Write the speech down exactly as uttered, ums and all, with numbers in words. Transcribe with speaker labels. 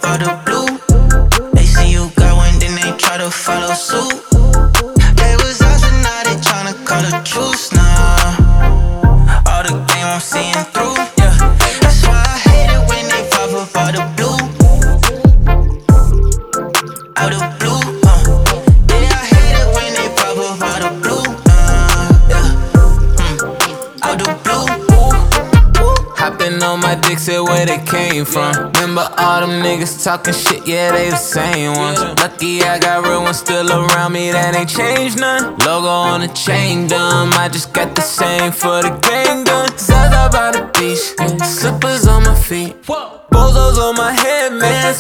Speaker 1: out the blue. They see you got one, then they try to follow suit. They was out, so now they tryna call the truce now. All the game I'm seeing through, yeah. That's why I hate it when they pop up out the blue. Out the blue, uh. Yeah, I hate it when they pop up out the blue, uh, yeah. Mm. Out the blue.
Speaker 2: Hopping on my dick, said where they came from. Remember all them niggas talking shit, yeah, they the same ones. Lucky I got real ones still around me, that ain't changed none. Logo on the chain done, I just got the same for the gang done. Zaza by the beach, slippers on my feet, bozos on my head, man.